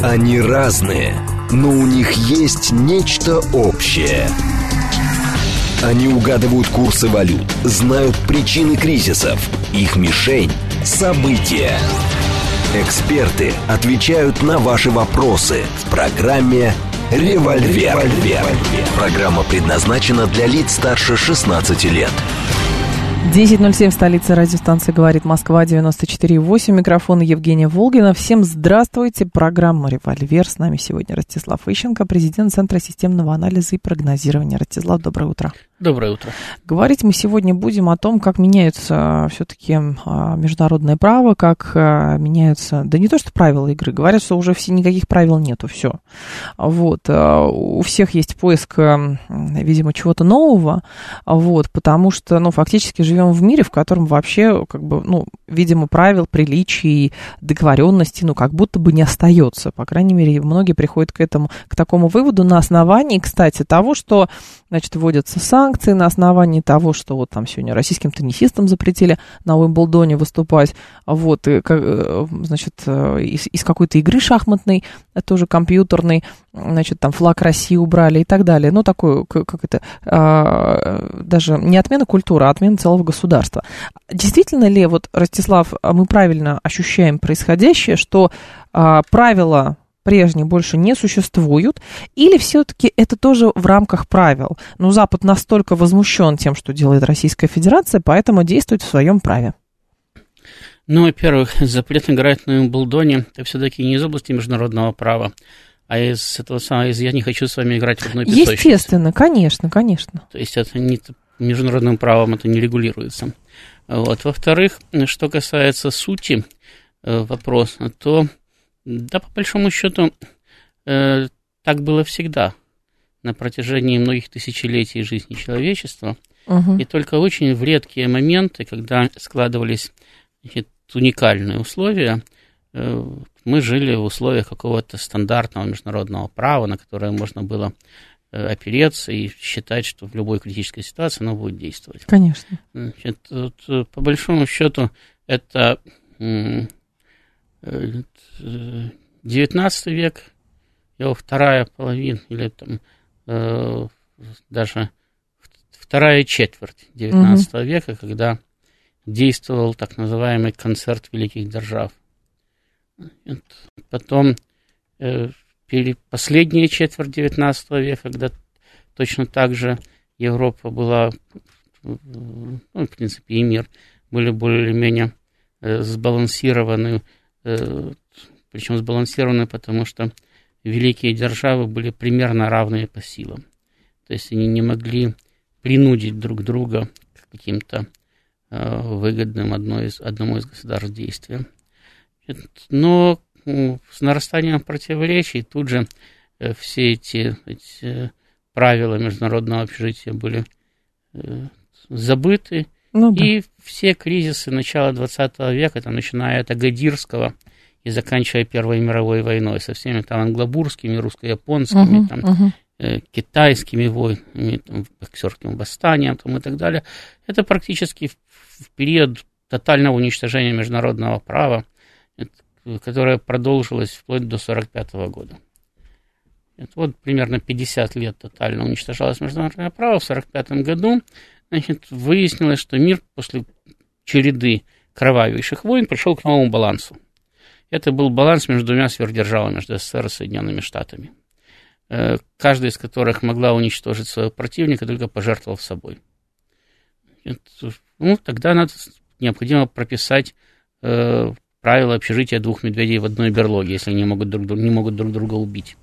Они разные, но у них есть нечто общее. Они угадывают курсы валют, знают причины кризисов. Их мишень – события. Эксперты отвечают на ваши вопросы в программе «Револьвер». Программа предназначена для лиц старше 16 лет. 10:07, столица, радиостанция «Говорит Москва», 94,8. Микрофон Евгения Волгина. Всем здравствуйте. Программа «Револьвер». С нами сегодня Ростислав Ищенко, президент Центра системного анализа и прогнозирования. Ростислав, доброе утро. Доброе утро. Говорить мы сегодня будем о том, как меняются все-таки международное право, как меняются, да не то что правила игры, говорят, что уже никаких правил нету, все. Вот. У всех есть поиск, видимо, чего-то нового, вот, потому что, фактически живем в мире, в котором вообще, видимо, правил, приличий, договоренностей, как будто бы не остается. По крайней мере, многие приходят к такому выводу на основании, кстати, того, что, вводятся санкции, на основании того, что вот там сегодня российским теннисистам запретили на Уимблдоне выступать, вот, и, из какой-то игры шахматной, тоже компьютерной, там флаг России убрали и так далее. Такое, даже не отмена культуры, а отмена целого государства. Действительно ли, Ростислав, мы правильно ощущаем происходящее, что правила прежние больше не существуют, или все-таки это тоже в рамках правил? Запад настолько возмущен тем, что делает Российская Федерация, поэтому действует в своем праве. Во-первых, запрет играть на Уимблдоне – это все-таки не из области международного права, а из этого самого, «я не хочу с вами играть в одной песочнице». Естественно, конечно. То есть это не международным правом это не регулируется. Во-вторых, что касается сути вопроса, то да, по большому счету, так было всегда на протяжении многих тысячелетий жизни человечества. И только очень в редкие моменты, когда складывались уникальные условия, мы жили в условиях какого-то стандартного международного права, на которое можно было опереться и считать, что в любой критической ситуации оно будет действовать. Конечно. По большому счету, это 19 век, его вторая половина, или даже вторая четверть 19 века, когда действовал так называемый концерт великих держав. Потом последняя четверть 19 века, когда точно так же Европа была, в принципе, и мир были более или менее сбалансированы, причем сбалансированы, потому что великие державы были примерно равные по силам. То есть они не могли принудить друг друга к каким-то выгодным одному из государств действиям. Но с нарастанием противоречий тут же все эти правила международного общежития были забыты. И все кризисы начала 20 века, начиная от Агадирского и заканчивая Первой мировой войной, со всеми англобурскими, русско-японскими, китайскими войнами, боксерским восстанием и так далее, это практически в период тотального уничтожения международного права, которое продолжилось вплоть до 1945 года. Примерно 50 лет тотально уничтожалось международное право. В 1945 году выяснилось, что мир после череды кровавейших войн пришел к новому балансу. Это был баланс между двумя сверхдержавами, между СССР и Соединенными Штатами, каждая из которых могла уничтожить своего противника, только пожертвовав собой. Тогда необходимо прописать правила общежития двух медведей в одной берлоге, если они не могут друг друга убить.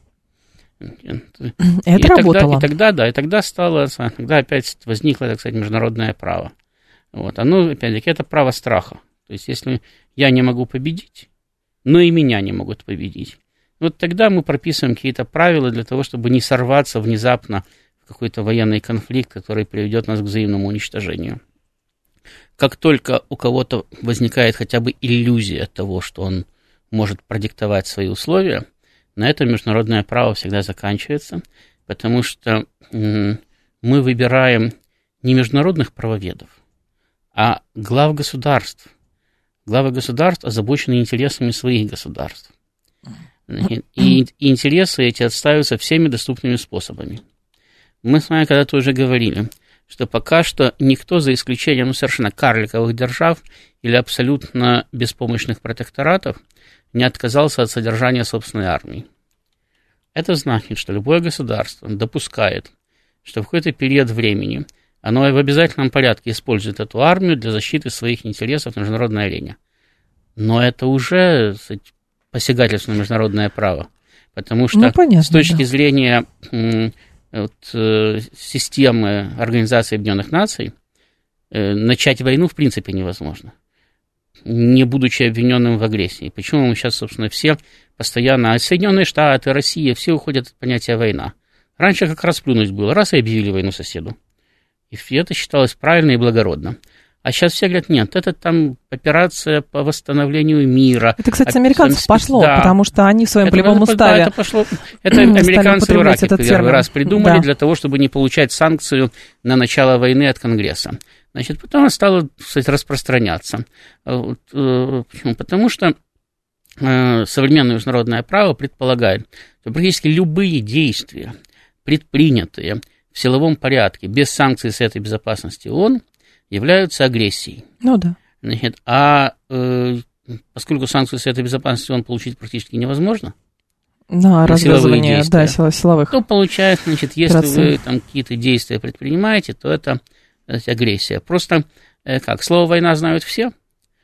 Это работало. Тогда опять возникло, так сказать, международное право. Оно, опять-таки, это право страха. То есть, если я не могу победить, но и меня не могут победить, тогда мы прописываем какие-то правила для того, чтобы не сорваться внезапно в какой-то военный конфликт, который приведет нас к взаимному уничтожению. Как только у кого-то возникает хотя бы иллюзия того, что он может продиктовать свои условия, на этом международное право всегда заканчивается, потому что мы выбираем не международных правоведов, а глав государств. Главы государств озабочены интересами своих государств. И интересы эти отстаиваются всеми доступными способами. Мы с вами когда-то уже говорили, что пока что никто, за исключением совершенно карликовых держав или абсолютно беспомощных протекторатов, не отказался от содержания собственной армии. Это значит, что любое государство допускает, что в какой-то период времени оно в обязательном порядке использует эту армию для защиты своих интересов на международной арене. Но это уже посягательство на международное право, потому что понятно, с точки зрения системы Организации Объединенных Наций начать войну в принципе невозможно, не будучи обвиненным в агрессии. Почему мы сейчас, собственно, все постоянно, Соединенные Штаты, Россия, все уходят от понятия война. Раньше как раз плюнуть было, раз и объявили войну соседу. И это считалось правильно и благородно. А сейчас все говорят, нет, это там операция по восстановлению мира. Это, кстати, с американцев пошло, да, потому что они в своем полевом уставе... Да, это пошло. Это американцы в Ираке первый раз придумали, да, для того, чтобы не получать санкцию на начало войны от Конгресса. Значит, потом это стало, кстати, распространяться. Почему? Потому что современное международное право предполагает, что практически любые действия, предпринятые в силовом порядке, без санкций Совета Безопасности ООН, являются агрессией. Ну да. Значит, поскольку санкции Совета Безопасности ООН получить практически невозможно, на развязывание силовых, то получается, значит, если вы там какие-то действия предпринимаете, то это, агрессия. Просто, слово «война» знают все,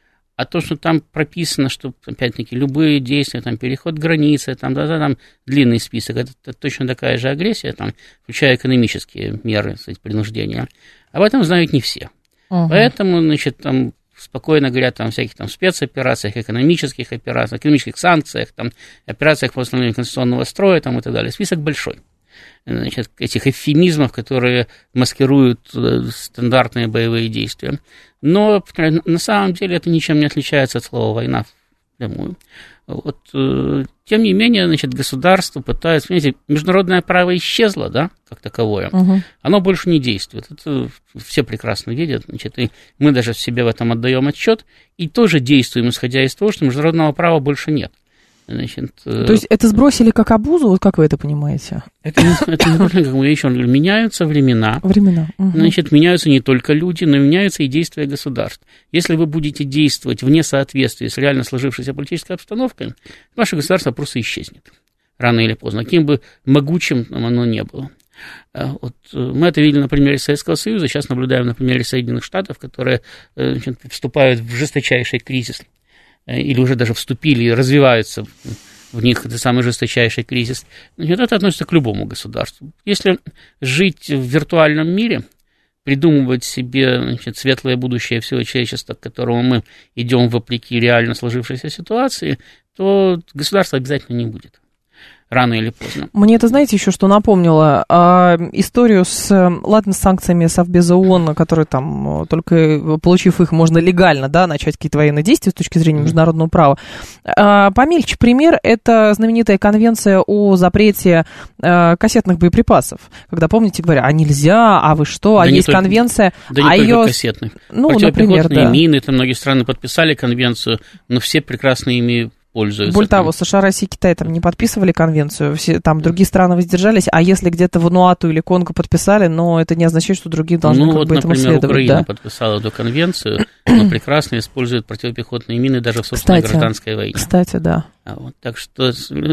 а то, что там прописано, что, опять-таки, любые действия, там, переход границы, там длинный список, это точно такая же агрессия, там, включая экономические меры, кстати, принуждения. Об этом знают не все. Поэтому, значит, там спокойно говорят там, о всяких там спецоперациях, экономических операциях, экономических санкциях, там, операциях по восстановлению конституционного строя там, и так далее. Список большой. Значит, этих эвфемизмов, которые маскируют стандартные боевые действия. Но на самом деле это ничем не отличается от слова «война» прямую. Вот, тем не менее, значит, государство пытается, понимаете, международное право исчезло, да, как таковое, оно больше не действует, это все прекрасно видят, значит, и мы даже себе в этом отдаем отчет, и тоже действуем, исходя из того, что международного права больше нет. Значит, то есть это сбросили как обузу, вот как вы это понимаете? Это не только, как мы еще говорим, меняются времена. Значит, меняются не только люди, но меняются и действия государств. Если вы будете действовать вне соответствия с реально сложившейся политической обстановкой, ваше государство просто исчезнет. Рано или поздно, каким бы могучим оно ни было. Вот, мы это видели на примере Советского Союза, сейчас наблюдаем на примере Соединенных Штатов, которые, значит, вступают в жесточайший кризис, или уже даже вступили и развиваются в них, это самый жесточайший кризис. Это относится к любому государству. Если жить в виртуальном мире, придумывать себе, значит, светлое будущее всего человечества, к которому мы идем вопреки реально сложившейся ситуации, то государства обязательно не будет. Рано или поздно. Мне это, знаете, еще что напомнило? Историю с санкциями Совбеза ООН, которые там, только получив их, можно легально, да, начать какие-то военные действия с точки зрения международного права. Помельче пример – это знаменитая конвенция о запрете кассетных боеприпасов. Когда, помните, говорят, а нельзя, а вы что, да есть только, конвенция. Да не только кассетных. Ну, например, да. Мины, там многие страны подписали конвенцию, но все прекрасно ими пользуются. Более того, США, Россия, Китай там не подписывали конвенцию, все, там другие страны воздержались, а если где-то Вануату или Конго подписали, но это не означает, что другие должны этому следовать. Например, Украина подписала эту конвенцию, но прекрасно использует противопехотные мины даже в собственной гражданской войне. Кстати, да. Так что,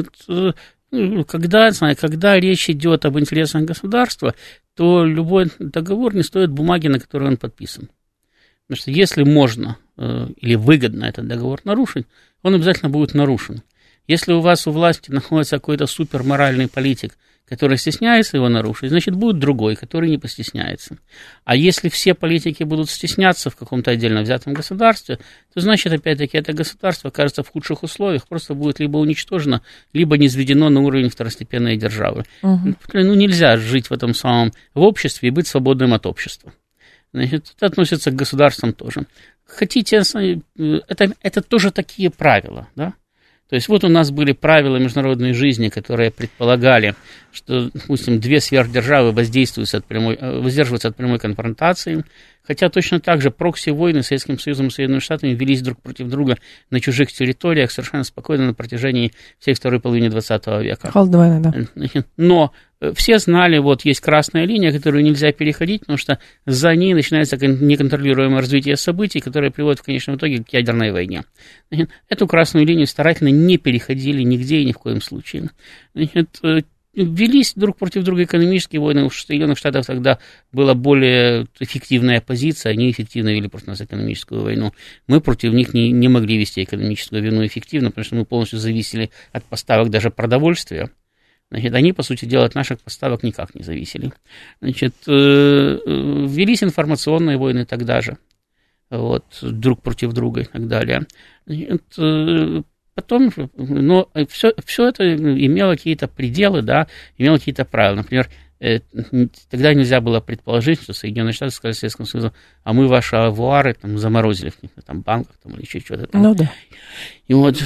когда речь идет об интересах государства, то любой договор не стоит бумаги, на которой он подписан. Потому что если можно или выгодно этот договор нарушить, он обязательно будет нарушен. Если у вас у власти находится какой-то суперморальный политик, который стесняется его нарушить, значит, будет другой, который не постесняется. А если все политики будут стесняться в каком-то отдельно взятом государстве, то, значит, опять-таки, это государство окажется в худших условиях, просто будет либо уничтожено, либо низведено на уровень второстепенной державы. Нельзя жить в этом самом в обществе и быть свободным от общества. Значит, это относится к государствам тоже. Хотите, это тоже такие правила, да? То То есть вот у нас были правила международной жизни, которые предполагали, что, допустим, две сверхдержавы воздерживаются от прямой конфронтации, хотя точно так же прокси-войны с Советским Союзом и Соединенными Штатами велись друг против друга на чужих территориях совершенно спокойно на протяжении всей второй половины 20 века. Холодная война, да. Но все знали, вот есть красная линия, которую нельзя переходить, потому что за ней начинается неконтролируемое развитие событий, которое приводит в конечном итоге к ядерной войне. Эту красную линию старательно не переходили нигде и ни в коем случае. Велись друг против друга экономические войны. У Соединенных Штатов тогда была более эффективная позиция, они эффективно вели против нас экономическую войну. Мы против них не могли вести экономическую войну эффективно, потому что мы полностью зависели от поставок даже продовольствия. Значит, они, по сути дела, от наших поставок никак не зависели. Значит, велись информационные войны тогда же, вот, друг против друга и так далее. Значит, потом, но все это имело какие-то пределы, да, имело какие-то правила. Например, тогда нельзя было предположить, что Соединенные Штаты сказали Советскому Союзу, а мы ваши авуары там заморозили в каких-то там банках там, или еще что-то там. Ну да. И вот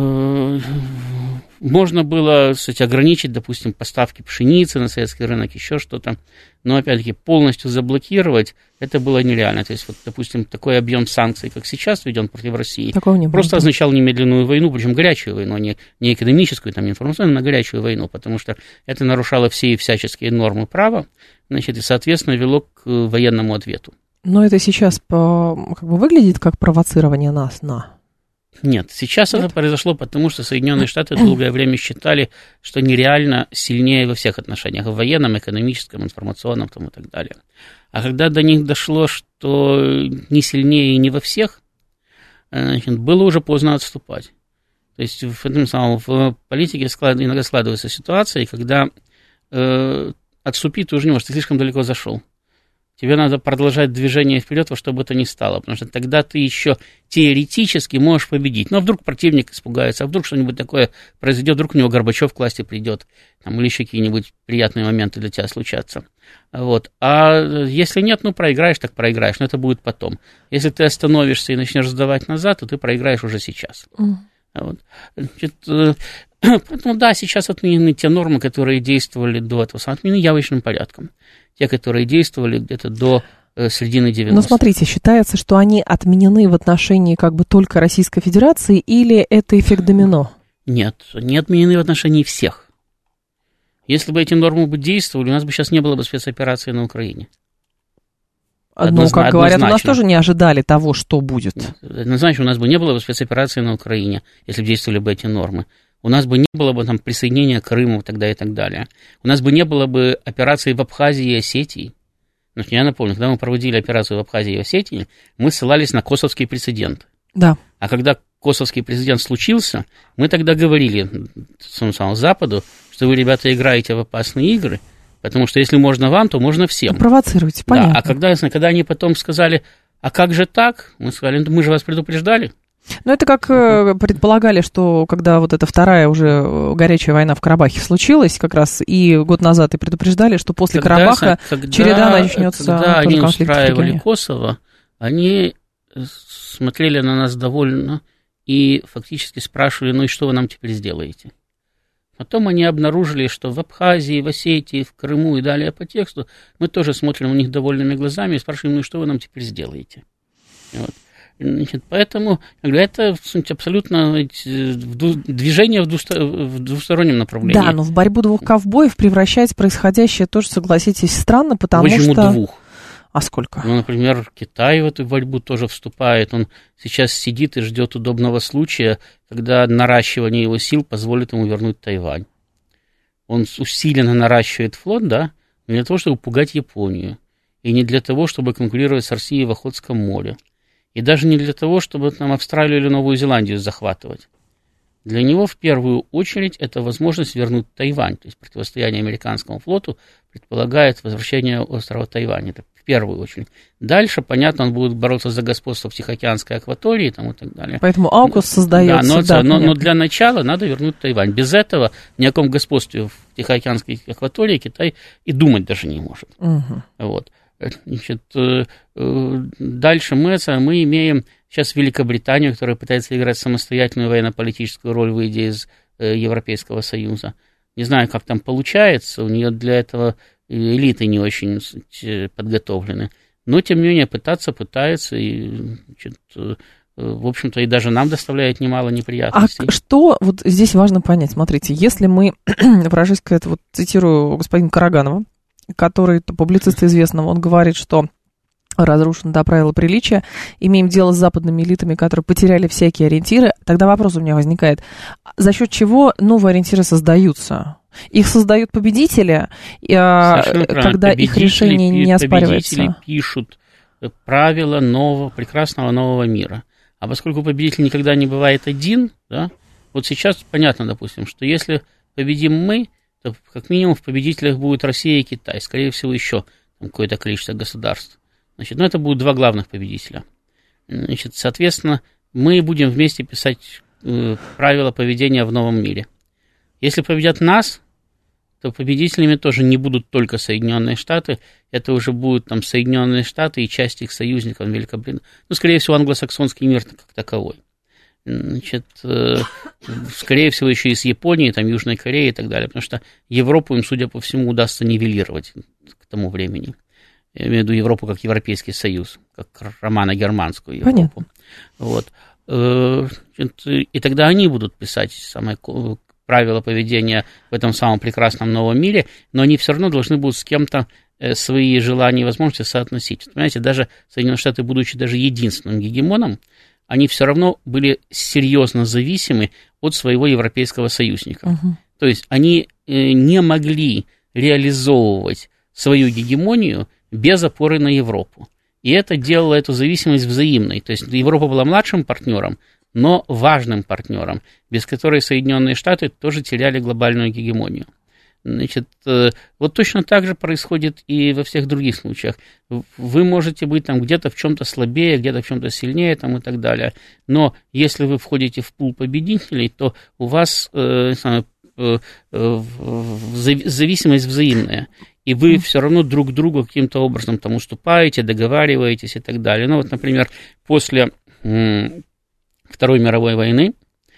можно было, кстати, ограничить, допустим, поставки пшеницы на советский рынок, еще что-то, но, опять-таки, полностью заблокировать это было нереально. То есть, вот, допустим, такой объем санкций, как сейчас введен против России, просто означал немедленную войну, причем горячую войну, не экономическую, там, не информационную, а горячую войну, потому что это нарушало все всяческие нормы права, значит, и, соответственно, вело к военному ответу. Но это сейчас как бы выглядит как провоцирование нас на... Нет, сейчас это произошло, потому что Соединенные Штаты долгое время считали, что нереально сильнее во всех отношениях, в военном, экономическом, информационном там, и так далее. А когда до них дошло, что не сильнее и не во всех, значит, было уже поздно отступать. То есть в политике иногда складывается ситуация, когда отступить ты уже не можешь, ты слишком далеко зашел. Тебе надо продолжать движение вперед во что бы то ни стало, потому что тогда ты еще теоретически можешь победить. Но вдруг противник испугается, а вдруг что-нибудь такое произойдет, вдруг у него Горбачев к власти придет, там, или еще какие-нибудь приятные моменты для тебя случатся. Вот. А если нет, ну, проиграешь, так проиграешь, но это будет потом. Если ты остановишься и начнешь сдавать назад, то ты проиграешь уже сейчас. Вот. Значит, поэтому, да, сейчас отменены те нормы, которые действовали до этого, отменены явочным порядком. Те, которые действовали где-то до середины 90-х. Но смотрите, считается, что они отменены в отношении как бы только Российской Федерации, или это эффект домино? Нет, они отменены в отношении всех. Если бы эти нормы бы действовали, у нас бы сейчас не было бы спецоперации на Украине. Ну, как говорят, у нас тоже не ожидали того, что будет. Однозначно, у нас бы не было бы спецоперации на Украине, если бы действовали бы эти нормы. У нас бы не было бы там присоединения к Крыму тогда и так далее. У нас бы не было бы операций в Абхазии и Осетии. Но я напомню, когда мы проводили операцию в Абхазии и Осетии, мы ссылались на косовский прецедент. Да. А когда косовский прецедент случился, мы тогда говорили самому Западу, что вы, ребята, играете в опасные игры, потому что если можно вам, то можно всем. Провоцируйте, понятно. Да, а когда они потом сказали, а как же так? Мы сказали, мы же вас предупреждали. Ну, это как предполагали, что когда вот эта вторая уже горячая война в Карабахе случилась, как раз и год назад и предупреждали, что после Карабаха череда начнется. Когда они устраивали Косово, они смотрели на нас довольно и фактически спрашивали, ну и что вы нам теперь сделаете? Потом они обнаружили, что в Абхазии, в Осетии, в Крыму и далее по тексту мы тоже смотрим на них довольными глазами и спрашиваем, ну и что вы нам теперь сделаете? Вот. Значит, поэтому это абсолютно движение в двустороннем направлении. Да, но в борьбу двух ковбоев превращать происходящее тоже, согласитесь, странно, потому Почему что... двух? А сколько? Ну, например, Китай в эту борьбу тоже вступает. Он сейчас сидит и ждет удобного случая, когда наращивание его сил позволит ему вернуть Тайвань. Он усиленно наращивает флот, да, не для того, чтобы пугать Японию, и не для того, чтобы конкурировать с Россией в Охотском море. И даже не для того, чтобы там Австралию или Новую Зеландию захватывать. Для него в первую очередь это возможность вернуть Тайвань. То есть противостояние американскому флоту предполагает возвращение острова Тайвань. Это в первую очередь. Дальше, понятно, он будет бороться за господство в Тихоокеанской акватории там, и так далее. Поэтому AUKUS создается. Да, но для начала надо вернуть Тайвань. Без этого ни о каком господстве в Тихоокеанской акватории Китай и думать даже не может. Угу. Вот. Значит, дальше мы имеем сейчас Великобританию, которая пытается играть самостоятельную военно-политическую роль, выйдя из Европейского Союза. Не знаю, как там получается, у нее для этого элиты не очень подготовлены. Но, тем не менее, пытается, и, значит, в общем-то, и даже нам доставляет немало неприятностей. А что вот здесь важно понять? Смотрите, если мы, выражаясь, вот цитирую господина Караганова, который публицист известного, он говорит, что разрушено до правила приличия, имеем дело с западными элитами, которые потеряли всякие ориентиры, тогда вопрос у меня возникает, за счет чего новые ориентиры создаются? Их создают победители, когда их решение не оспаривается? Победители пишут правила прекрасного нового мира. А поскольку победитель никогда не бывает один, да, вот сейчас понятно, допустим, что если победим мы, то как минимум в победителях будут Россия и Китай, скорее всего, еще какое-то количество государств. Значит, это будут два главных победителя. Значит, соответственно, мы будем вместе писать правила поведения в новом мире. Если победят нас, то победителями тоже не будут только Соединенные Штаты, это уже будут там Соединенные Штаты и часть их союзников Великобритании. Скорее всего, англосаксонский мир как таковой. Значит, скорее всего, еще и с Японией, там, Южной Кореей и так далее, потому что Европу им, судя по всему, удастся нивелировать к тому времени. Я имею в виду Европу как Европейский Союз, как романо-германскую Европу. Вот. И тогда они будут писать правила поведения в этом самом прекрасном новом мире, но они все равно должны будут с кем-то свои желания и возможности соотносить. Понимаете, даже Соединенные Штаты, будучи даже единственным гегемоном, они все равно были серьезно зависимы от своего европейского союзника. То есть они не могли реализовывать свою гегемонию без опоры на Европу. И это делало эту зависимость взаимной. То есть Европа была младшим партнером, но важным партнером, без которой Соединенные Штаты тоже теряли глобальную гегемонию. Значит, вот точно так же происходит и во всех других случаях. Вы можете быть там где-то в чем-то слабее, где-то в чем-то сильнее там, и так далее. Но если вы входите в пул победителей, то у вас зависимость взаимная. И вы все равно друг другу каким-то образом там уступаете, договариваетесь и так далее. Ну вот, например, после Второй мировой войны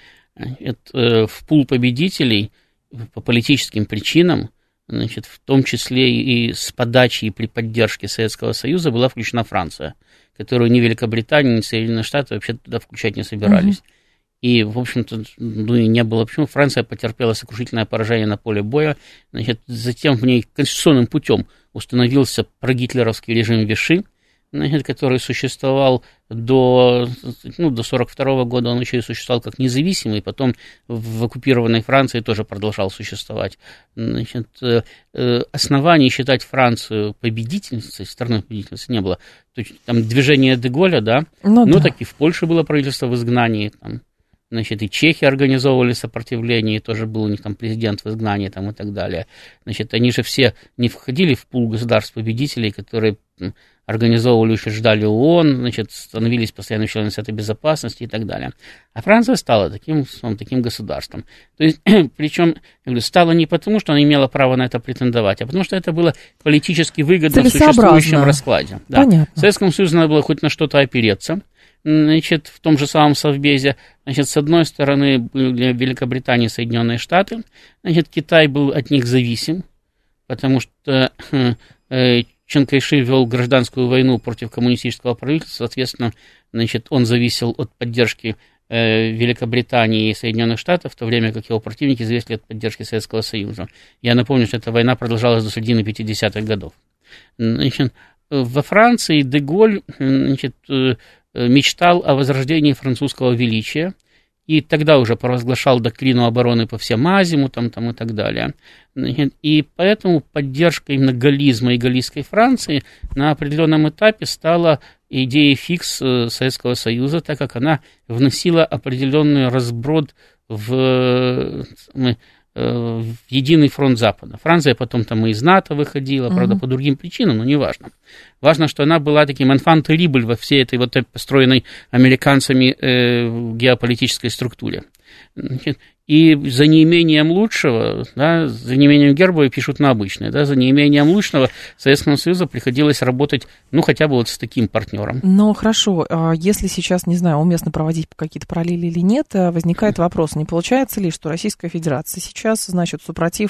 в пул победителей по политическим причинам, значит, в том числе и с подачи и при поддержке Советского Союза, была включена Франция, которую ни Великобритания, ни Соединенные Штаты вообще туда включать не собирались. И, в общем-то, и не было. Почему? Франция потерпела сокрушительное поражение на поле боя. Значит, затем в ней конституционным путем установился прогитлеровский режим Виши, значит, который существовал до 1942 года, он еще и существовал как независимый, потом в оккупированной Франции тоже продолжал существовать. Значит, оснований считать Францию победительницей, страной победительницей не было. То есть, там движение де Голля, да, но так и в Польше было правительство в изгнании, там, значит, и чехи организовывали сопротивление, и тоже был у них там президент в изгнании там, и так далее. Значит, они же все не входили в пул государств-победителей, которые организовывали, учреждали ООН, значит, становились постоянно членами Совета Безопасности и так далее. А Франция стала таким государством. То есть, причем, я говорю, стала не потому, что она имела право на это претендовать, а потому что это было политически выгодно в существующем раскладе. Да. Понятно. Советскому Союзу надо было хоть на что-то опереться. Значит, в том же самом Совбезе, значит, с одной стороны были Великобритания и Соединенные Штаты, значит, Китай был от них зависим, потому что Чан Кайши вел гражданскую войну против коммунистического правительства, соответственно, значит, он зависел от поддержки Великобритании и Соединенных Штатов, в то время как его противники зависели от поддержки Советского Союза. Я напомню, что эта война продолжалась до середины 50-х годов. Значит, во Франции де Голль, значит, мечтал о возрождении французского величия, и тогда уже провозглашал доктрину обороны по всем азиму, там и так далее. И поэтому поддержка именно галлизма и галлистской Франции на определенном этапе стала идеей фикс Советского Союза, так как она вносила определенный разброд в единый фронт Запада. Франция потом там и из НАТО выходила, правда, по другим причинам, но не важно. Важно, что она была таким enfant terrible во всей этой вот построенной американцами геополитической структуре. И за неимением лучшего, да, за неимением герба пишут на обычное, да, за неимением лучшего Советскому Союзу приходилось работать, ну, хотя бы вот с таким партнером. Ну, хорошо, если сейчас, не знаю, уместно проводить какие-то параллели или нет, возникает вопрос, не получается ли, что Российская Федерация сейчас, значит, супротив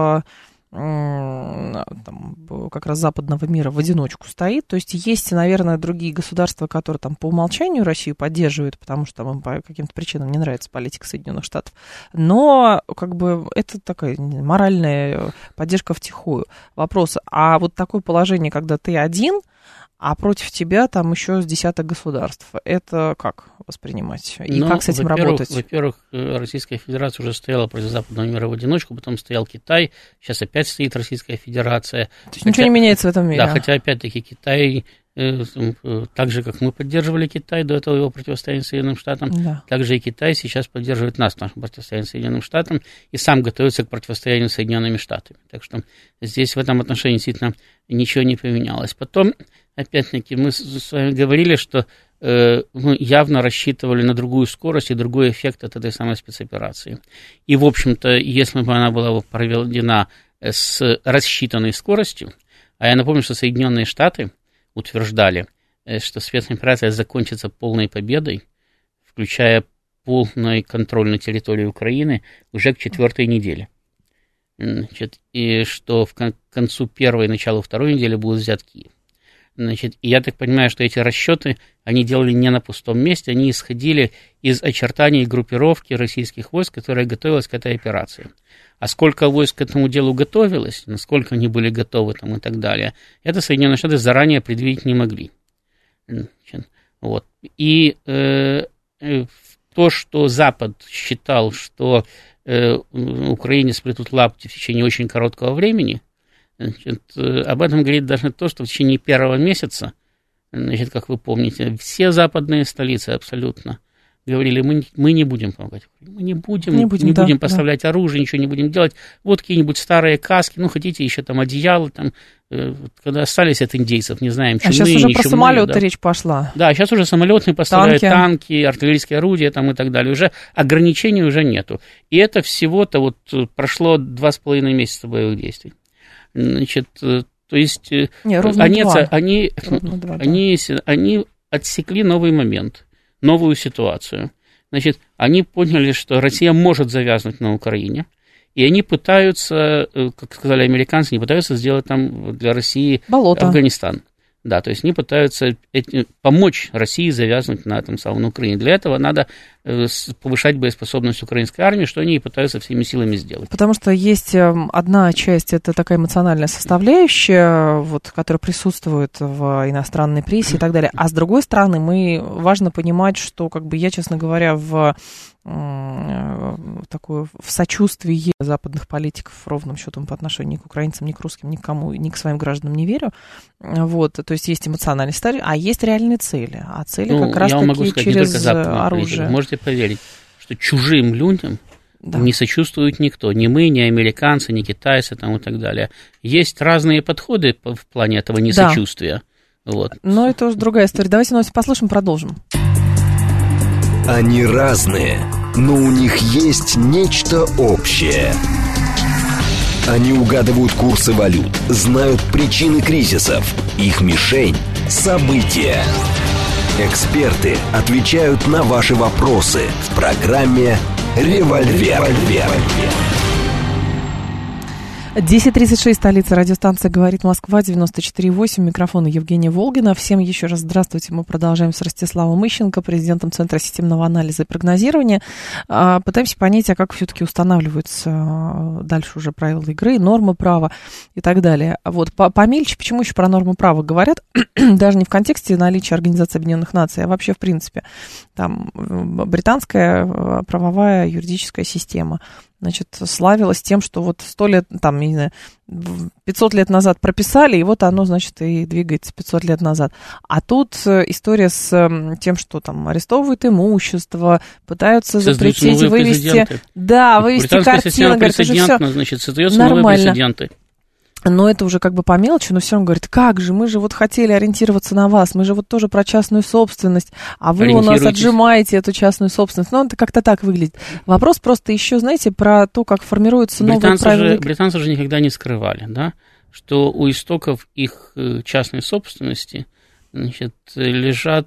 там, как раз западного мира в одиночку стоит, то есть есть, наверное, другие государства, которые там по умолчанию Россию поддерживают, потому что там им по каким-то причинам не нравится политика Соединенных Штатов, но как бы это такая моральная поддержка втихую. Вопрос, а вот такое положение, когда ты один, а против тебя там еще с десяток государств. Это как воспринимать? И как с этим работать? Во-первых, Российская Федерация уже стояла против западного мира в одиночку, потом стоял Китай, сейчас опять стоит Российская Федерация. То есть ничего не меняется в этом мире? Да, хотя опять-таки Китай, так же, как мы поддерживали Китай до этого его противостояния Соединенным Штатам, да, так же и Китай сейчас поддерживает нас в нашем противостоянии Соединенным Штатам и сам готовится к противостоянию с Соединенными Штатами. Так что здесь в этом отношении действительно ничего не поменялось. Потом, опять-таки, мы с вами говорили, что мы явно рассчитывали на другую скорость и другой эффект от этой самой спецоперации. И, в общем-то, если бы она была проведена с рассчитанной скоростью, а я напомню, что Соединенные Штаты утверждали, что спецоперация закончится полной победой, включая полный контроль на территории Украины уже к 4-й неделе. Значит, и что к концу первой и началу второй недели будет взят Киев. Значит, и я так понимаю, что эти расчеты они делали не на пустом месте, они исходили из очертаний группировки российских войск, которая готовилась к этой операции. А сколько войск к этому делу готовилось, насколько они были готовы там, и так далее, это Соединенные Штаты заранее предвидеть не могли. Значит, вот. И то, что Запад считал, что Украине сплетут лапти в течение очень короткого времени, значит, об этом говорит даже то, что в течение первого месяца, значит, как вы помните, все западные столицы абсолютно говорили, мы не будем помогать, мы не будем поставлять оружие, ничего не будем делать, вот какие-нибудь старые каски, ну, хотите еще там одеяло, там, когда остались от индейцев, не знаем, чумы, сейчас уже про самолеты, да, речь пошла. Да, сейчас уже самолетные поставляют танки, артиллерийские орудия там и так далее, уже ограничений уже нету. И это всего-то вот прошло 2,5 месяца боевых действий. Значит, то есть они отсекли новый момент, новую ситуацию. Значит, они поняли, что Россия может завязнуть на Украине, и они пытаются, как сказали американцы, они пытаются сделать там для России болото. Афганистан. Да, то есть они пытаются помочь России завязнуть на этом самом Украине. Для этого надо повышать боеспособность украинской армии, что они и пытаются всеми силами сделать. Потому что есть одна часть, это такая эмоциональная составляющая, вот, которая присутствует в иностранной прессе и так далее. А с другой стороны, важно понимать, что, как бы, я, честно говоря, в сочувствии западных политиков ровным счетом по отношению ни к украинцам, ни к русским, ни к кому, ни к своим гражданам не верю. Вот, то есть есть эмоциональная история, а есть реальные цели. А цели как раз-таки через оружие. Можете поверить, что чужим людям не сочувствует никто, ни мы, ни американцы, ни китайцы там, и так далее. Есть разные подходы в плане этого несочувствия. Да. Вот. Но это уже другая история. Давайте новости послушаем, продолжим. Они разные, но у них есть нечто общее. Они угадывают курсы валют, знают причины кризисов, их мишень – события. Эксперты отвечают на ваши вопросы в программе «Револьвер». 10:36, столица, радиостанция «Говорит Москва», 94,8, микрофон Евгения Волгина. Всем еще раз здравствуйте. Мы продолжаем с Ростиславом Ищенко, президентом Центра системного анализа и прогнозирования. Пытаемся понять, а как все-таки устанавливаются дальше уже правила игры, нормы права и так далее. Вот, помельче, почему еще про нормы права говорят, даже не в контексте наличия Организации Объединенных Наций, а вообще в принципе. Там британская правовая юридическая система, значит, славилась тем, что вот 100 лет, там, не знаю, 500 лет назад прописали, и вот оно, значит, и двигается 500 лет назад. А тут история с тем, что там арестовывают имущество, пытаются запретить, вывести... Да, вывести картины. Говорят, что все значит, создается новые прецеденты. Но это уже как бы по мелочи, но все равно говорит, как же, мы же вот хотели ориентироваться на вас, мы же вот тоже про частную собственность, а вы у нас отжимаете эту частную собственность. Ну, это как-то так выглядит. Вопрос просто еще, знаете, про то, как формируются новые правила. Британцы же никогда не скрывали, да, что у истоков их частной собственности, значит, лежат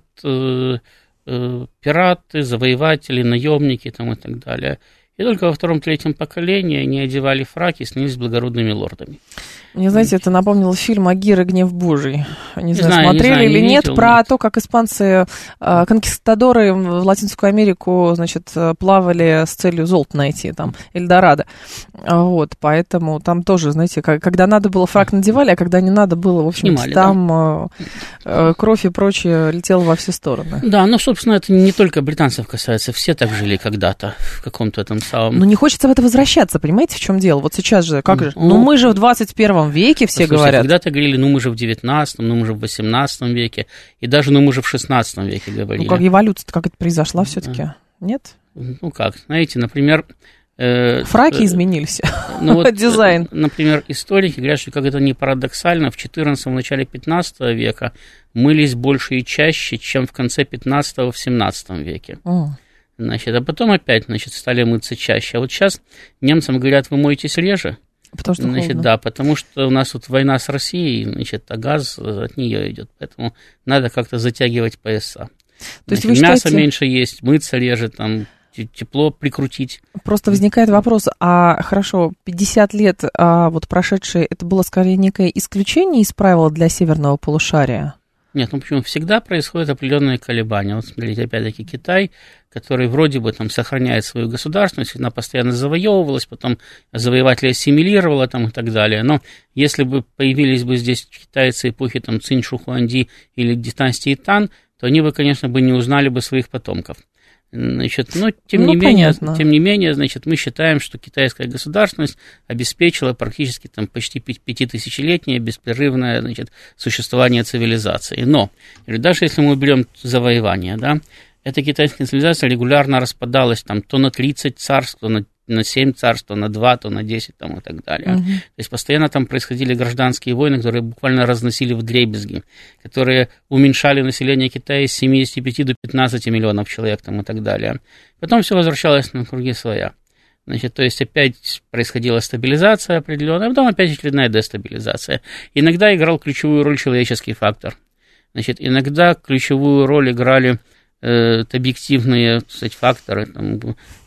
пираты, завоеватели, наемники там, и так далее. И только во втором-третьем поколении они одевали фраки и становились благородными лордами. Мне, знаете, это напомнило фильм «Агир и гнев Божий». Не знаю, смотрели или нет, про то, как испанцы, конкистадоры в Латинскую Америку, значит, плавали с целью золото найти, там, Эльдорадо. Вот, поэтому там тоже, знаете, когда надо было, фрак надевали, а когда не надо было, в общем, там кровь и прочее летело во все стороны. Да, но, собственно, это не только британцев касается, все так жили когда-то в каком-то этом самом... Но не хочется в это возвращаться, понимаете, в чем дело? Вот сейчас же, как же? Ну, мы же в 21 веке все говорят. Когда-то говорили, ну, мы же в 19-м, ну, мы же в 18 веке, и даже, ну, мы же в 16 веке говорили. Ну, как эволюция-то, как это произошла все-таки? Да. Нет? Ну, как, знаете, например... Фраки изменились, ну, вот, дизайн. Например, историки говорят, что, как это не парадоксально, в 14-м, в начале 15 века мылись больше и чаще, чем в конце 15-го, в 17 веке. Значит, а потом опять, значит, стали мыться чаще. А вот сейчас немцам говорят, вы моетесь реже. Потому что значит, да, потому что у нас вот война с Россией, значит, а газ от нее идет, поэтому надо как-то затягивать пояса. То есть, мясо меньше есть, мыться реже, там, тепло прикрутить. Просто возникает вопрос, а хорошо, 50 лет вот прошедшие, это было скорее некое исключение из правил для северного полушария? Нет, ну почему? Всегда происходят определенные колебания. Вот смотрите, опять-таки Китай, который вроде бы там сохраняет свою государственность, она постоянно завоевывалась, потом завоеватели ассимилировала там и так далее. Но если бы появились бы здесь китайцы эпохи там Цинь Шухуанди или династии Тан, то они бы, конечно, не узнали бы своих потомков. Значит, но тем не менее, значит, мы считаем, что китайская государственность обеспечила практически там почти 5000-летнее беспрерывное, значит, существование цивилизации. Но даже если мы уберем завоевание, да, эта китайская цивилизация регулярно распадалась там то на 30 царств, то на 7 царств, то на 2, то на 10 там, и так далее. То есть постоянно там происходили гражданские войны, которые буквально разносили вдребезги, которые уменьшали население Китая с 75 до 15 миллионов человек там, и так далее. Потом все возвращалось на круги своя. Значит, то есть опять происходила стабилизация определенная, а потом опять очередная дестабилизация. Иногда играл ключевую роль человеческий фактор. Значит, иногда ключевую роль играли объективные, кстати, факторы, там,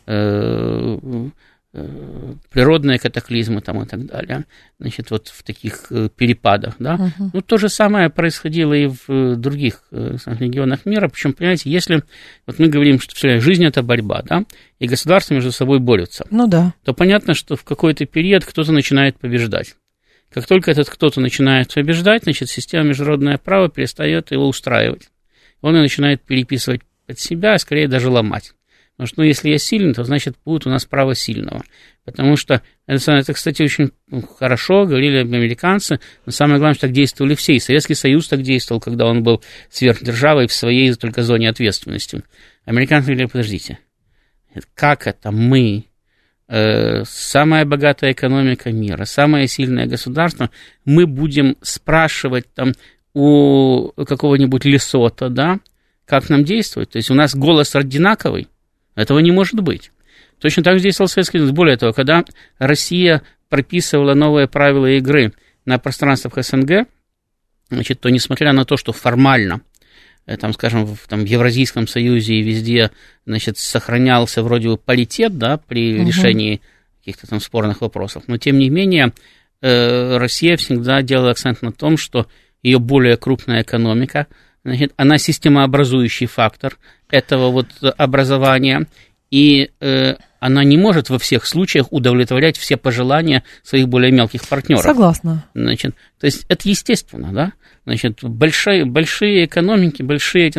природные катаклизмы там, и так далее, значит, вот в таких перепадах, да. Ну, то же самое происходило и в других регионах мира, причем, понимаете, если вот мы говорим, что жизнь – это борьба, да, и государства между собой борются, ну, да. то понятно, что в какой-то период кто-то начинает побеждать. Как только этот кто-то начинает побеждать, значит, система международного права перестает его устраивать. Он и начинает переписывать под себя, а скорее даже ломать. Потому что, ну, если я сильный, то, значит, будет у нас право сильного. Потому что, это, кстати, очень хорошо говорили американцы, но самое главное, что так действовали все. И Советский Союз так действовал, когда он был сверхдержавой в своей только зоне ответственности. Американцы говорили, подождите, как это мы, самая богатая экономика мира, самое сильное государство, мы будем спрашивать там у какого-нибудь Лесото, да, как нам действовать? То есть у нас голос одинаковый? Этого не может быть. Точно так же действовал Советский Союз. Более того, когда Россия прописывала новые правила игры на пространствах СНГ, значит, то несмотря на то, что формально, там, скажем, в Евразийском Союзе и везде, значит, сохранялся вроде бы паритет, да, при решении каких-то там спорных вопросов, но тем не менее Россия всегда делала акцент на том, что ее более крупная экономика, значит, она системообразующий фактор этого вот образования, и она не может во всех случаях удовлетворять все пожелания своих более мелких партнеров. Согласна. Значит, то есть это естественно, да? Значит, большие экономики, большие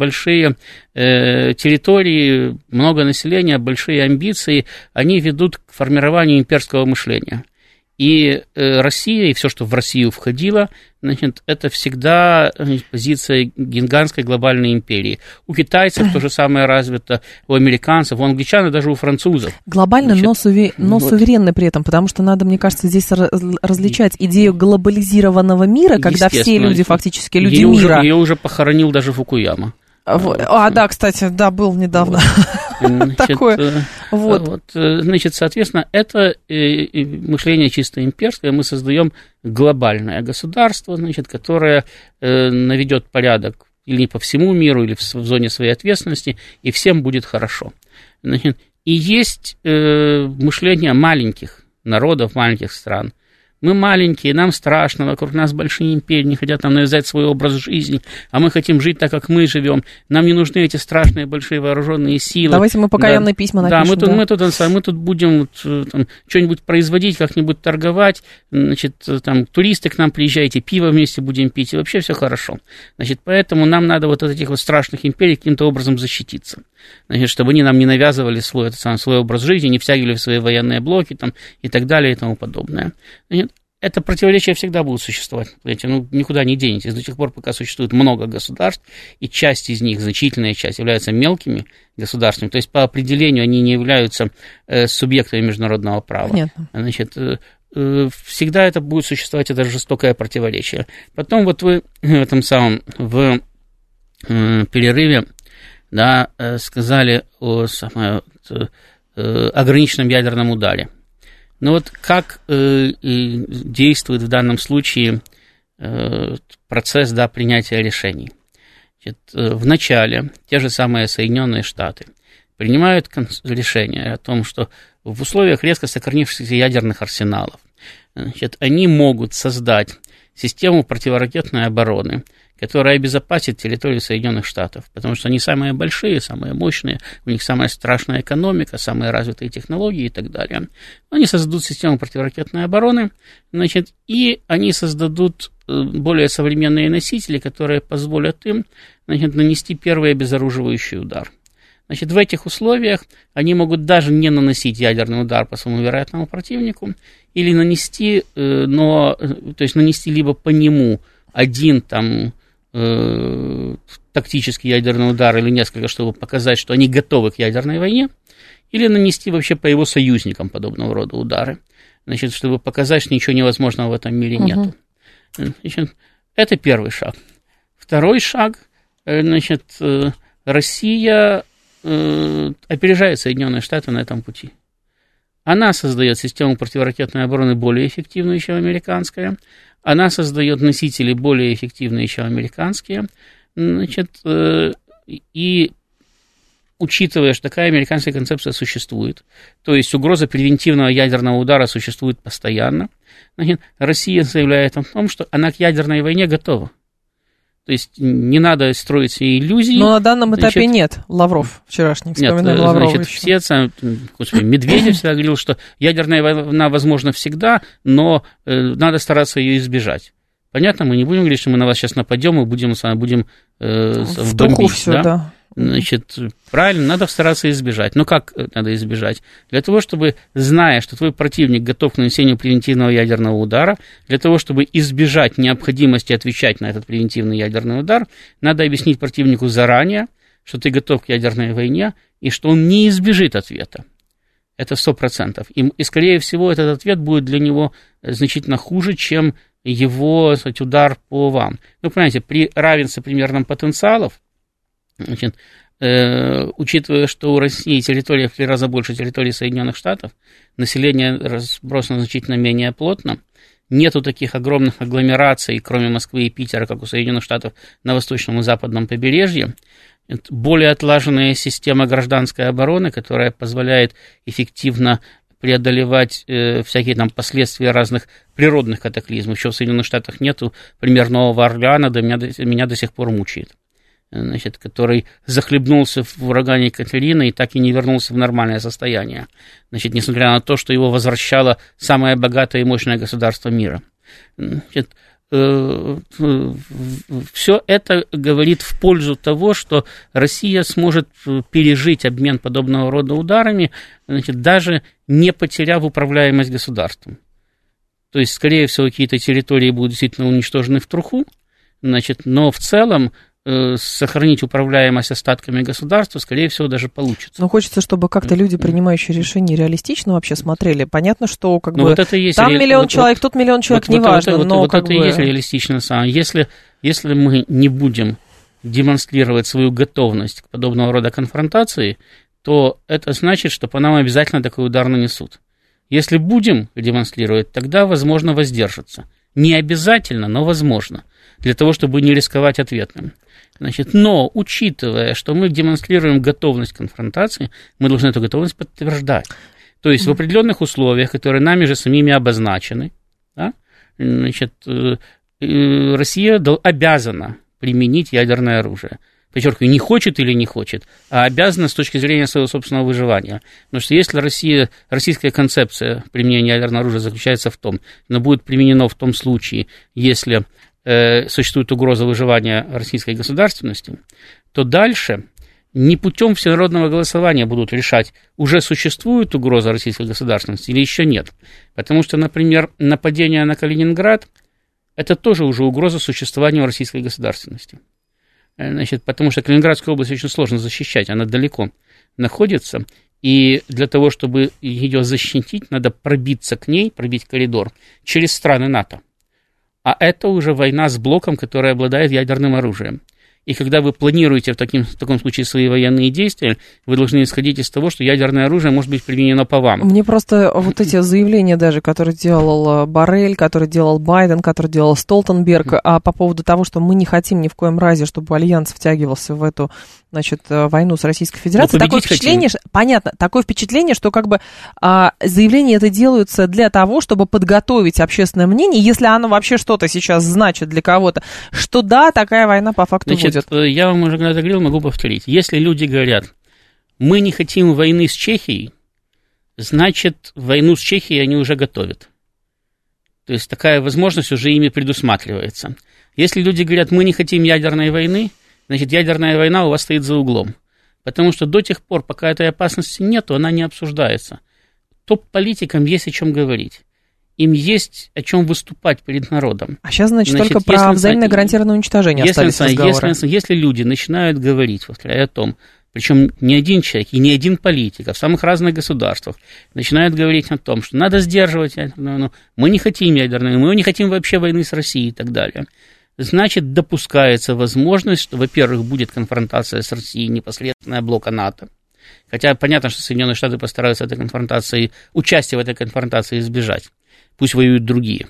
территории, много населения, большие амбиции, они ведут к формированию имперского мышления. И Россия, и все, что в Россию входило, значит, это всегда позиция гигантской глобальной империи. У китайцев то же самое развито, у американцев, у англичан и даже у французов. Глобально, значит, но суверенный при этом, потому что надо, мне кажется, здесь различать идею глобализированного мира, когда все люди фактически люди мира. Ее уже похоронил даже Фукуяма. Да, кстати, да, был недавно. Такое. Значит, соответственно, это мышление чисто имперское. Мы создаем глобальное государство, значит, которое наведет порядок или по всему миру, или в зоне своей ответственности, и всем будет хорошо. Значит, и есть мышление маленьких народов, маленьких стран. Мы маленькие, нам страшно, вокруг нас большие империи, не хотят нам навязать свой образ жизни, а мы хотим жить так, как мы живем. Нам не нужны эти страшные большие вооруженные силы. Давайте мы покаянные письма напишем. Мы тут будем там, что-нибудь производить, как-нибудь торговать, значит, там, туристы к нам приезжайте, пиво вместе будем пить, и вообще все хорошо. Значит, поэтому нам надо вот от этих вот страшных империй каким-то образом защититься. Значит, чтобы они нам не навязывали свой образ жизни, не втягивали в свои военные блоки там, и так далее и тому подобное. Значит, это противоречие всегда будет существовать, понимаете, никуда не денетесь. До тех пор, пока существует много государств, и часть из них, значительная часть, являются мелкими государствами, то есть по определению они не являются субъектами международного права. Понятно. Значит, всегда это будет существовать, это жестокое противоречие. Потом вот вы в перерыве, да, сказали о ограниченном ядерном ударе. Но вот как действует в данном случае процесс, да, принятия решений? Значит, вначале те же самые Соединенные Штаты принимают решение о том, что в условиях резко сократившихся ядерных арсеналов, значит, они могут создать систему противоракетной обороны, которая обезопасит территорию Соединенных Штатов, потому что они самые большие, самые мощные, у них самая страшная экономика, самые развитые технологии и так далее. Они создадут систему противоракетной обороны, значит, и они создадут более современные носители, которые позволят им, значит, нанести первый обезоруживающий удар. Значит, в этих условиях они могут даже не наносить ядерный удар по своему вероятному противнику, или нанести, нанести либо по нему один там тактический ядерный удар или несколько, чтобы показать, что они готовы к ядерной войне, или нанести вообще по его союзникам подобного рода удары, значит, чтобы показать, что ничего невозможного в этом мире нету. Значит, это первый шаг. Второй шаг, значит, Россия опережает Соединенные Штаты на этом пути. Она создает систему противоракетной обороны более эффективную, чем американская. Она создает носители более эффективные, чем американские. Значит, и учитывая, что такая американская концепция существует, то есть угроза превентивного ядерного удара существует постоянно, значит, Россия заявляет о том, что она к ядерной войне готова. То есть не надо строить себе иллюзии. Но на данном этапе нет. Лавров вчерашний, вспоминаем Лаврова. Значит, Медведев всегда говорил, что ядерная война возможна всегда, но надо стараться ее избежать. Понятно, мы не будем говорить, что мы на вас сейчас нападем и будем в духу все, да. Значит, правильно, надо стараться избежать. Но как надо избежать? Для того, чтобы, зная, что твой противник готов к нанесению превентивного ядерного удара, для того, чтобы избежать необходимости отвечать на этот превентивный ядерный удар, надо объяснить противнику заранее, что ты готов к ядерной войне, и что он не избежит ответа. Это 100%. И, скорее всего, этот ответ будет для него значительно хуже, чем его, кстати, удар по вам. Ну, понимаете, при равенстве примерном потенциалов, значит, учитывая, что у России территория в 3 раза больше территории Соединенных Штатов, население разбросано значительно менее плотно, нету таких огромных агломераций, кроме Москвы и Питера, как у Соединенных Штатов на восточном и западном побережье, более отлаженная система гражданской обороны, которая позволяет эффективно преодолевать всякие там последствия разных природных катаклизмов. Еще в Соединенных Штатах нету, например, Нового Орлеана, меня до сих пор мучает. Значит, который захлебнулся в урагане Катрина и так и не вернулся в нормальное состояние. Значит, несмотря на то, что его возвращало самое богатое и мощное государство мира. Значит, все это говорит в пользу того, что Россия сможет пережить обмен подобного рода ударами, значит, даже не потеряв управляемость государством. То есть, скорее всего, какие-то территории будут действительно уничтожены в труху, значит, но в целом сохранить управляемость остатками государства, скорее всего, даже получится. Но хочется, чтобы как-то люди, принимающие решения, реалистично вообще смотрели. Понятно, что как бы вот это есть там миллион человек, тут миллион человек, неважно. Вот это и есть реалистично. Если мы не будем демонстрировать свою готовность к подобного рода конфронтации, то это значит, что по нам обязательно такой удар нанесут. Если будем демонстрировать, тогда возможно воздержаться. Не обязательно, но возможно. Для того, чтобы не рисковать ответным. Значит, но, учитывая, что мы демонстрируем готовность к конфронтации, мы должны эту готовность подтверждать. То есть в определенных условиях, которые нами же самими обозначены, да, значит, Россия обязана применить ядерное оружие. Подчеркиваю, не хочет или не хочет, а обязана с точки зрения своего собственного выживания. Потому что если российская концепция применения ядерного оружия заключается в том, оно будет применено в том случае, если существует угроза выживания российской государственности, то дальше не путем всенародного голосования будут решать, уже существует угроза российской государственности или еще нет. Потому что, например, нападение на Калининград – это тоже уже угроза существованию российской государственности. Значит, потому что Калининградскую область очень сложно защищать, она далеко находится, и для того, чтобы ее защитить, надо пробиться к ней, пробить коридор через страны НАТО. А это уже война с блоком, который обладает ядерным оружием. И когда вы планируете в таком случае свои военные действия, вы должны исходить из того, что ядерное оружие может быть применено по вам. Мне просто вот эти заявления даже, которые делал Боррель, которые делал Байден, которые делал Столтенберг, по поводу того, что мы не хотим ни в коем разе, чтобы Альянс втягивался в эту, значит, войну с Российской Федерацией. Такое впечатление, понятно, такое впечатление, что как бы заявления это делаются для того, чтобы подготовить общественное мнение, если оно вообще что-то сейчас значит для кого-то, что да, такая война по факту будет. Я вам уже когда-то говорил, могу повторить. Если люди говорят, мы не хотим войны с Чехией, значит, войну с Чехией они уже готовят. То есть такая возможность уже ими предусматривается. Если люди говорят, мы не хотим ядерной войны, значит, ядерная война у вас стоит за углом. Потому что до тех пор, пока этой опасности нет, она не обсуждается. Топ-политикам есть о чем говорить. Им есть о чем выступать перед народом. А сейчас, значит только про взаимное гарантированное уничтожение остались разговоры. Если люди начинают говорить, повторяю, о том, причем не один человек и не один политик, а в самых разных государствах, начинают говорить о том, что надо сдерживать ядерную войну, мы не хотим ядерной войны, мы не хотим вообще войны с Россией и так далее, значит, допускается возможность, что, во-первых, будет конфронтация с Россией непосредственная блока НАТО. Хотя понятно, что Соединенные Штаты постараются этой конфронтации, участия в этой конфронтации избежать. Пусть воюют другие.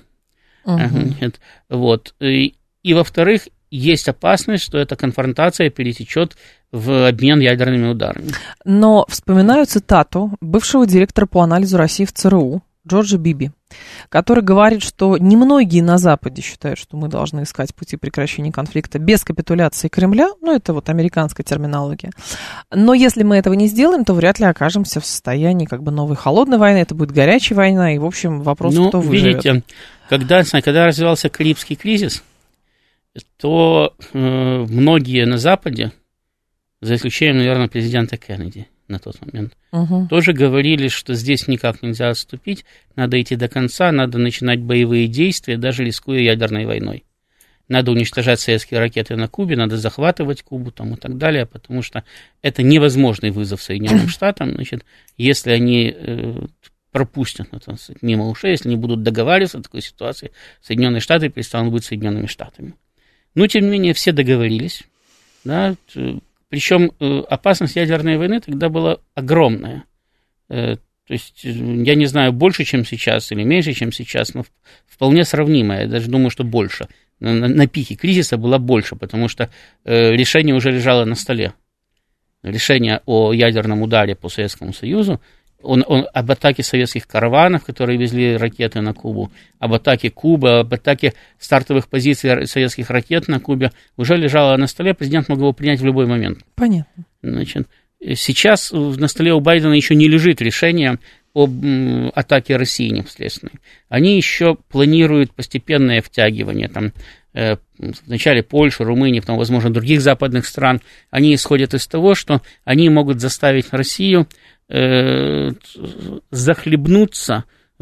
Вот. И во-вторых, есть опасность, что эта конфронтация перетечет в обмен ядерными ударами. Но вспоминаю цитату бывшего директора по анализу России в ЦРУ Джорджа Биби, который говорит, что немногие на Западе считают, что мы должны искать пути прекращения конфликта без капитуляции Кремля, ну, это вот американская терминология. Но если мы этого не сделаем, то вряд ли окажемся в состоянии как бы новой холодной войны, это будет горячая война, и, в общем, вопрос, кто выживет. Видите, когда развивался Карибский кризис, то многие на Западе, за исключением, наверное, президента Кеннеди на тот момент, тоже говорили, что здесь никак нельзя отступить, надо идти до конца, надо начинать боевые действия, даже рискуя ядерной войной. Надо уничтожать советские ракеты на Кубе, надо захватывать Кубу там, и так далее, потому что это невозможный вызов Соединенным Штатам. Значит, если они пропустят это мимо ушей, если не будут договариваться в такой ситуации, Соединенные Штаты перестанут быть Соединенными Штатами. Но, тем не менее, все договорились, да. Причем опасность ядерной войны тогда была огромная. То есть, я не знаю, больше, чем сейчас, или меньше, чем сейчас, но вполне сравнимая. Я даже думаю, что больше. На пике кризиса было больше, потому что решение уже лежало на столе. Решение о ядерном ударе по Советскому Союзу, об атаке советских караванов, которые везли ракеты на Кубу, об атаке Кубы, об атаке стартовых позиций советских ракет на Кубе уже лежало на столе, президент мог его принять в любой момент. Понятно. Значит, сейчас на столе у Байдена еще не лежит решение об атаке России непосредственной. Они еще планируют постепенное втягивание, там, вначале Польши, Румынии, потом, возможно, других западных стран. Они исходят из того, что они могут заставить Россию захлебнуться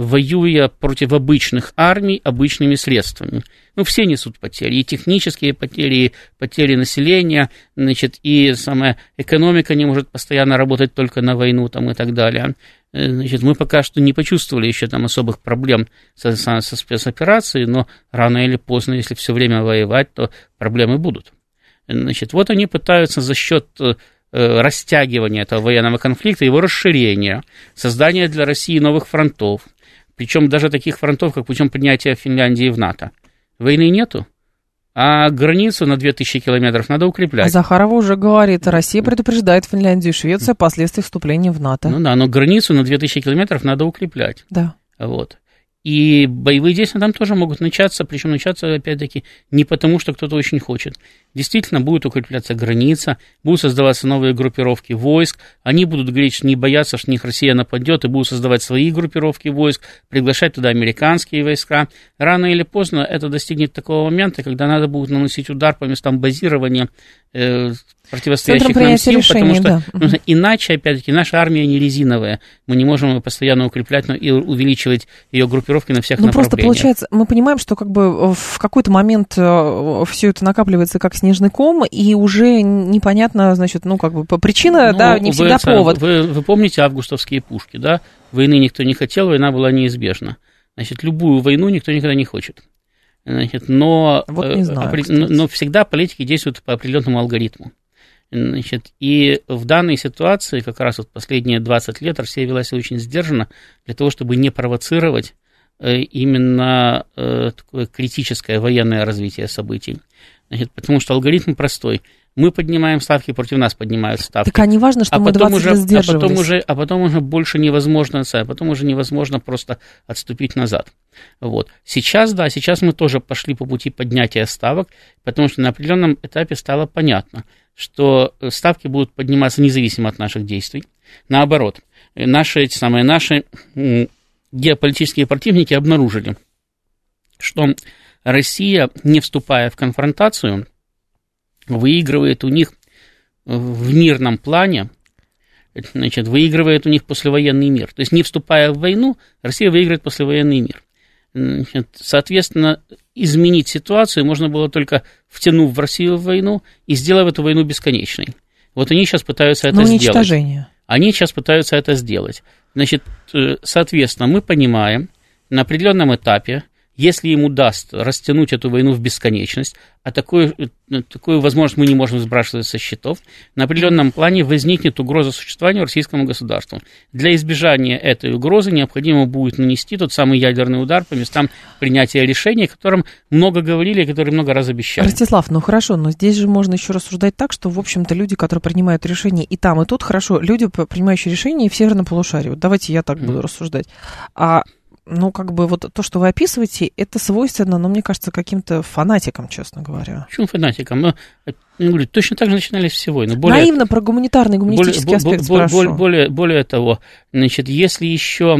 воюя против обычных армий обычными средствами. Ну, все несут потери, и технические потери, и потери населения, значит, и самая экономика не может постоянно работать только на войну там, и так далее. Значит, мы пока что не почувствовали еще там особых проблем со спецоперацией, но рано или поздно, если все время воевать, то проблемы будут. Значит, вот они пытаются за счет растягивания этого военного конфликта, его расширения, создания для России новых фронтов, причем даже таких фронтов, как путем принятия Финляндии в НАТО. Войны нету, а границу на 2000 километров надо укреплять. А Захарова уже говорит, Россия предупреждает Финляндию и Швецию о последствиях вступления в НАТО. Ну да, но границу на 2000 километров надо укреплять. Да. Вот. И боевые действия там тоже могут начаться, причем начаться, опять-таки, не потому, что кто-то очень хочет. Действительно, будет укрепляться граница, будут создаваться новые группировки войск, они будут говорить, что не боятся, что на них Россия нападет, и будут создавать свои группировки войск, приглашать туда американские войска. Рано или поздно это достигнет такого момента, когда надо будет наносить удар по местам базирования противостоящих нам сил, потому что иначе, опять-таки, наша армия не резиновая, мы не можем ее постоянно укреплять, но и увеличивать ее группировки на всех направлениях. Просто получается, мы понимаем, что как бы в какой-то момент все это накапливается как снежный ком, и уже непонятно, значит, ну, как бы причина, да, не всегда повод. Вы помните августовские пушки, да? Войны никто не хотел, война была неизбежна. Значит, любую войну никто никогда не хочет. Значит, но всегда политики действуют по определенному алгоритму. Значит, и в данной ситуации, как раз вот последние 20 лет, Россия вела себя очень сдержанно для того, чтобы не провоцировать именно такое критическое военное развитие событий. Значит, потому что алгоритм простой. Мы поднимаем ставки, против нас поднимают ставки. Так а не важно, что мы 20 лет сдерживались. А потом уже больше невозможно, просто отступить назад. Вот. Сейчас мы тоже пошли по пути поднятия ставок, потому что на определенном этапе стало понятно, что ставки будут подниматься независимо от наших действий. Наоборот, наши геополитические противники обнаружили, что Россия, не вступая в конфронтацию, выигрывает у них в мирном плане, значит, выигрывает у них послевоенный мир. То есть, не вступая в войну, Россия выигрывает послевоенный мир. Значит, соответственно, изменить ситуацию можно было только втянув в Россию в войну и сделав эту войну бесконечной. Вот они сейчас пытаются это сделать. Они сейчас пытаются это сделать. Значит, соответственно, мы понимаем, на определенном этапе, если им удастся растянуть эту войну в бесконечность, а такую возможность мы не можем сбрасывать со счетов, на определенном плане возникнет угроза существования российскому государству. Для избежания этой угрозы необходимо будет нанести тот самый ядерный удар по местам принятия решений, о котором много говорили и которые много раз обещали. Ростислав, ну хорошо, но здесь же можно еще рассуждать так, что, в общем-то, люди, которые принимают решения и там, и тут, хорошо, люди, принимающие решения и в северном полушарии. Вот давайте я так буду рассуждать. Ну, как бы вот то, что вы описываете, это свойственно, но мне кажется, каким-то фанатикам, честно говоря. Почему фанатикам? Я говорю, точно так же начинались все войны. Наивно про гуманистический аспект спрошу. Более того, значит, если еще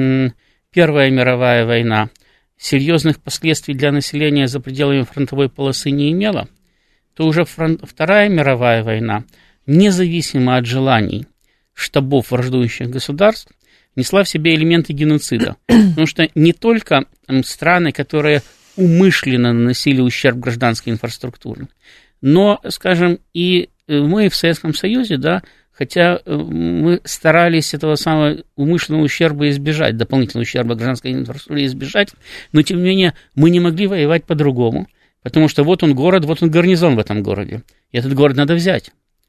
Первая мировая война серьезных последствий для населения за пределами фронтовой полосы не имела, то уже Вторая мировая война, независимо от желаний штабов враждующих государств, несла в себе элементы геноцида. Потому что не только страны, которые умышленно наносили ущерб гражданской инфраструктуре, но, скажем, и мы в Советском Союзе, да, хотя мы старались этого самого умышленного ущерба избежать, дополнительного ущерба гражданской инфраструктуре избежать, но, тем не менее, мы не могли воевать по-другому, потому что вот он город, вот он гарнизон в этом городе, и этот город надо взять.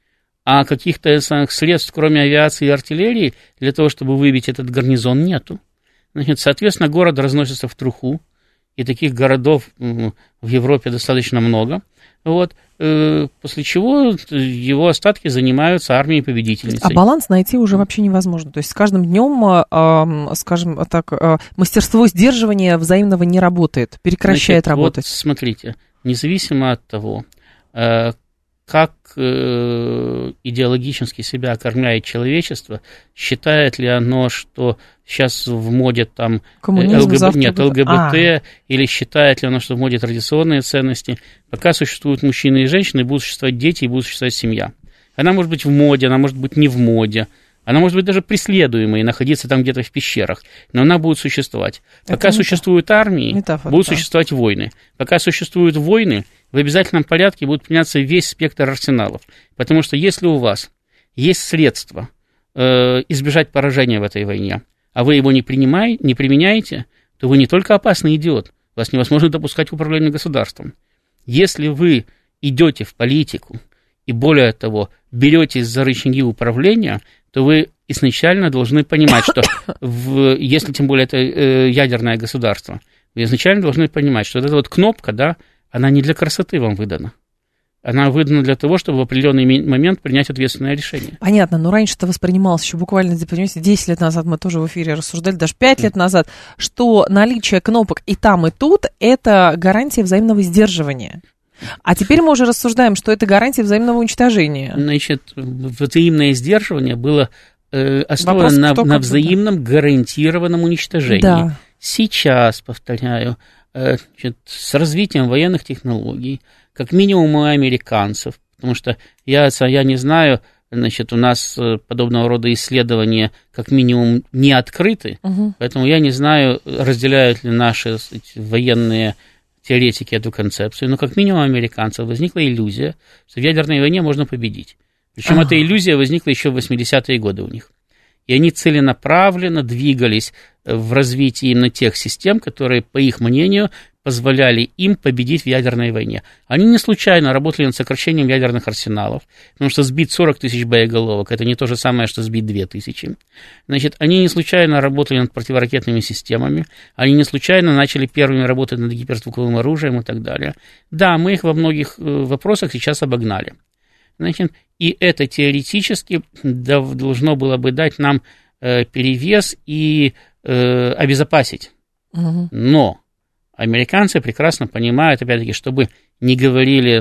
А каких-то средств, кроме авиации и артиллерии, для того, чтобы выбить этот гарнизон, нету. Значит, соответственно, город разносится в труху, и таких городов в Европе достаточно много. Вот, после чего его остатки занимаются армией-победительницей. А баланс найти уже вообще невозможно. То есть с каждым днем, скажем так, мастерство сдерживания взаимного не работает, прекращает работать. Вот смотрите, независимо от того, как идеологически себя окормляет человечество, считает ли оно, что сейчас в моде там ЛГБТ, или считает ли оно, что в моде традиционные ценности, пока существуют мужчины и женщины, будут существовать дети и будет существовать семья. Она может быть в моде, она может быть не в моде, Она может быть даже преследуемой и находиться там где-то в пещерах, но она будет существовать. Пока существуют армии, будут существовать войны. Пока существуют войны, в обязательном порядке будет применяться весь спектр арсеналов. Потому что если у вас есть средства избежать поражения в этой войне, а вы его не применяете, то вы не только опасный идиот, вас невозможно допускать к управлению государством. Если вы идете в политику и, более того, беретесь за рычаги управления, то вы изначально должны понимать, что если тем более это ядерное государство, вы изначально должны понимать, что вот эта вот кнопка, да, она не для красоты вам выдана. Она выдана для того, чтобы в определенный момент принять ответственное решение. Понятно, но раньше это воспринималось еще буквально, понимаете, 10 лет назад мы тоже в эфире рассуждали, даже 5 лет назад, что наличие кнопок и там, и тут – это гарантия взаимного сдерживания. А теперь мы уже рассуждаем, что это гарантия взаимного уничтожения. Значит, взаимное сдерживание было основано на взаимном гарантированном уничтожении. Да. Сейчас, повторяю, с развитием военных технологий, как минимум у американцев, потому что я не знаю, значит, у нас подобного рода исследования как минимум не открыты, поэтому я не знаю, разделяют ли наши военные теоретики эту концепцию, но как минимум у американцев возникла иллюзия, что в ядерной войне можно победить. Причем эта иллюзия возникла еще в 80-е годы у них. И они целенаправленно двигались в развитии именно тех систем, которые, по их мнению, позволяли им победить в ядерной войне. Они не случайно работали над сокращением ядерных арсеналов, потому что сбить 40 тысяч боеголовок – это не то же самое, что сбить 2000. Значит, они не случайно работали над противоракетными системами, они не случайно начали первыми работать над гиперзвуковым оружием и так далее. Да, мы их во многих вопросах сейчас обогнали. Значит, и это теоретически должно было бы дать нам перевес и обезопасить. Но американцы прекрасно понимают, опять-таки, чтобы не говорили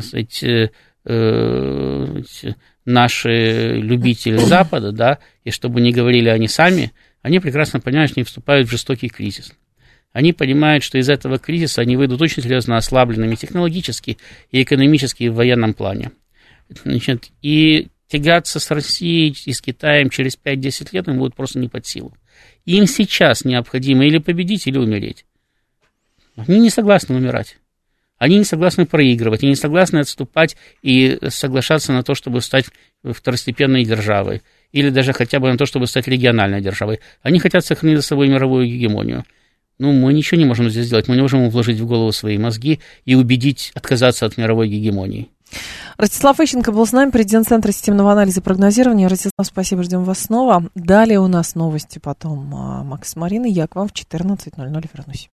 наши любители Запада, да, и чтобы не говорили они сами, они прекрасно понимают, что они вступают в жестокий кризис. Они понимают, что из этого кризиса они выйдут очень серьезно ослабленными технологически и экономически в военном плане. Значит, и тягаться с Россией и с Китаем через 5-10 лет им будет просто не под силу. Им сейчас необходимо или победить, или умереть. Они не согласны умирать. Они не согласны проигрывать, они не согласны отступать и соглашаться на то, чтобы стать второстепенной державой, или даже хотя бы на то, чтобы стать региональной державой. Они хотят сохранить за собой мировую гегемонию. Ну, мы ничего не можем здесь сделать, мы не можем вложить в голову свои мозги и убедить отказаться от мировой гегемонии. Ростислав Ищенко был с нами, президент Центра системного анализа и прогнозирования. Ростислав, спасибо, ждем вас снова. Далее у нас новости, потом Макс с Мариной. Я к вам в 14:00 вернусь.